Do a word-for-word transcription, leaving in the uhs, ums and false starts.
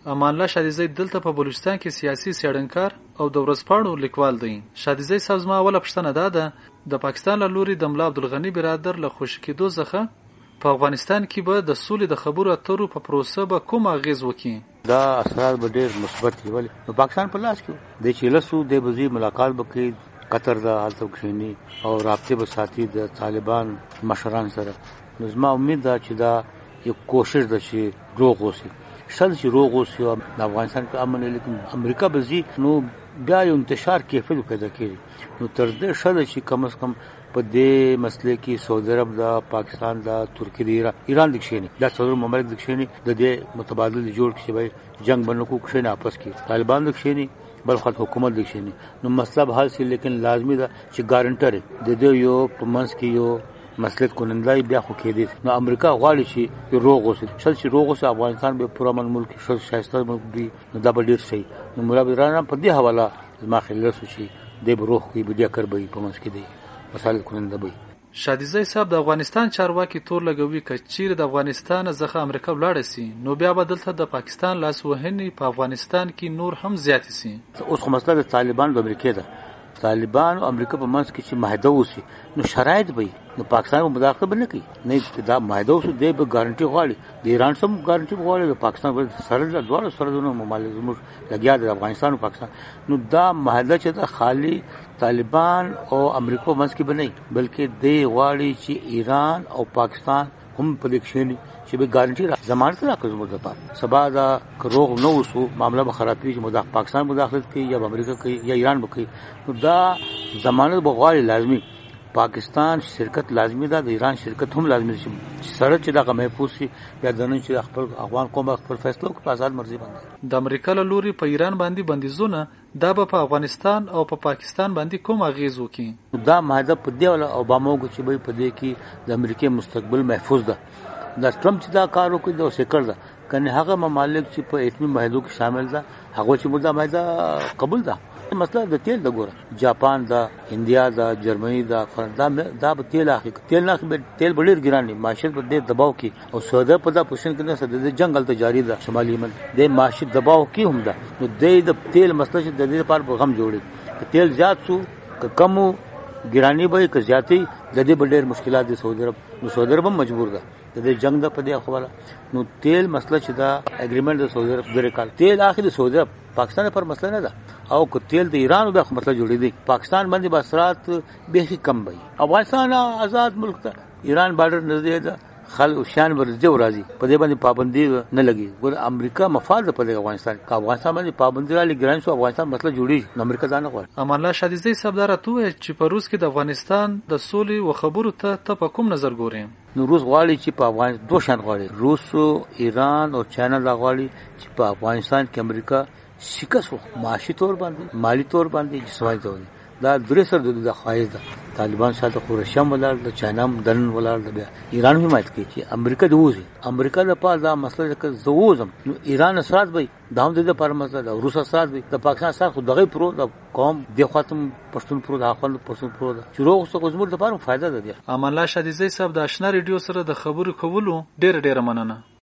امان الله شادیزی دلته په بلوچستان کې سیاسي څېړنکار او د ورځپاڼو لیکوال دی. شادیزی صاحب زما اوله پوښتنه دا ده د پاکستان له لوري د ملا عبدالغني برادر له خوشي کېدو څخه په افغانستان کې به د سولې د خبرو اترو په پروسه به کوم اغیز وکړي؟ دا اثرات به ډېر مثبت وي. ولې نو پاکستان په لاس کې د چې لسو د بزي ملاقات وکړي قطر د حالت کښینی او رابطه به ساتي د طالبان مشران سره. نو زما امید ده چې دا یو کوشش ده چې روغ اوسي. شل چې روغ اوسي او د افغانستان په امن لیکن امریکا به زی نو بیا یو انتشار کیفیت پیدا کړي. نو تر دې شل چې کم از کم په دې مسلې کې سعودي عرب دا پاکستان دا ترکی دا ایران د کښینی دا څلور ممالک د کښینی د دې متبادل جوړ کړي چې جنگ باندې کو کښینی आपस کې طالبان د کښینی بل خط حکومت د کښینی. نو مسله حل سي لیکن لازمي ده چې ګارانټر د دې یو پمنس کې یو مسلط کنندای بیا خو کې دي. نو امریکا غواړي چې روغ اوسي. شل چې روغ اوسي افغانستان به پوره من ملک شل شایسته ملک دی. نو دا به ډیر شي. نو مراد ایران په دې حواله ما خلل شي د بروخ کې بیا کار به پمنس کې دی مسائل کننده به. شادیزی صاحب د افغانستان چارواکي تور لګوي ک چیر د افغانستان څخه امریکا ولاړ سي نو بیا بدلته د پاکستان لاس وهنې په افغانستان کې نور هم زیات سي. اوس خو مسله د طالبان د امریکا ده. طالبان او امریکا په منځ کې چې معاهده وسی نو شرایط به نو پاکستان مداخله به نه کوي. نه دا معاهده وسو دی به ګارانټي غواړي. د ایران سم ګارانټي غواړي. د پاکستان پر سره د دوه سرحدونو ممالک زموږ لګیا د افغانستان او پاکستان. نو دا معاهده چې د خالی طالبان او امریکا منځ کې بنئ بلکې دی غواړي چې ایران او پاکستان هم په دې کې چې به ګارانټي را ضمانت راکړي زموږ لپاره. سبا دا کروغ نو وسو معاملہ به خرابي چې مداخله پاکستان مداخلت کوي یا امریکا کوي یا ایران وکړي. نو دا ضمانت به غواړي لازمي. پاکستان شرکت لازمي ده. د ایران شرکت هم لازمي ده چې سره چې دا محفوظ شي یا د نن چې خپل افغان قوم خپل فیصله کوي په آزاد مرزي باندې. د امریکا له لوري په ایران باندې بندیزونه دا به په افغانستان او په پا پاکستان باندې کوم اغیز وکړي؟ دا معاهده په دې ولا اوباما کو چې به په دې کې د امریکای مستقبل محفوظ ده. دا ټرمپ چې دا کار وکړي دا سکر ده. کنه هغه ممالک چې په اتمی معاهدو کې شامل ده هغه چې موږ معاهده قبول ده. مثلا د تیل د ګوره جاپان دا انډیا دا جرمني دا فرانسه دا به تیل اخلي. تیل نه اخلي تیل ډیر ګران دي. معیشت په دې دباو کې او سودا په دا پوزیشن کې نه سده د جنگل ته جاری ده. شمالي یمن د معیشت دباو کې هم ده. نو د تیل مسله چې د دې لپاره غم جوړي. تیل زیات شو که کمو ګرانی به که زیاتی د دې ډېر مشکلات دي. سعودي عرب نو سعودي عرب هم مجبور ده د جنگ د په دې خبره. نو تیل مسله چې دا اګریمنت د سعودي عرب ډېر کال تیل اخلي سعودي عرب پاکستان پر مسله نه ده. او که تیل د ایران د مسله جوړې دي پاکستان باندې بسرات به کم وي. افغانستان آزاد ملک ته ایران بارډر نږدې ده. خل شان ورځي ورځي په دې باندې پابندي نه لګي. ګور امریکا مفاد په افغانستان کا افغانستان باندې پابندي را لګران شو افغانستان مسله جوړي امریکا ځان غواړي. امان الله شادیزی صاحب درته چې په روس کې د افغانستان د سولې او خبرو ته ته په کوم نظر ګورې؟ نو روس غواړي چې په افغانستان دوه شان غواړي. روس او ایران او چاینا دا غواړي چې په افغانستان کې امریکا شکست وکړي معاشي تور باندې مالی تور باندې جسماني تور دا درې سره د خواهش ده. طالبان ساته خورشم ولر د چاینا دن ولر د بیا ایران حمایت کوي چې امریکا دوزي. امریکا د پاره دا مسله کې زوزم نو ایران اثرات به داوم د پر مسله د روس اثرات به د پاکستان سره خو دغه پرو د قوم د خاتم پښتون پرو د اخوند پښتون پرو د شروع څخه زموږ لپاره فائدہ ده. امان الله شادیزی صاحب د آشنا ریډیو سره د خبرو کولو ډېر ډېر مننه.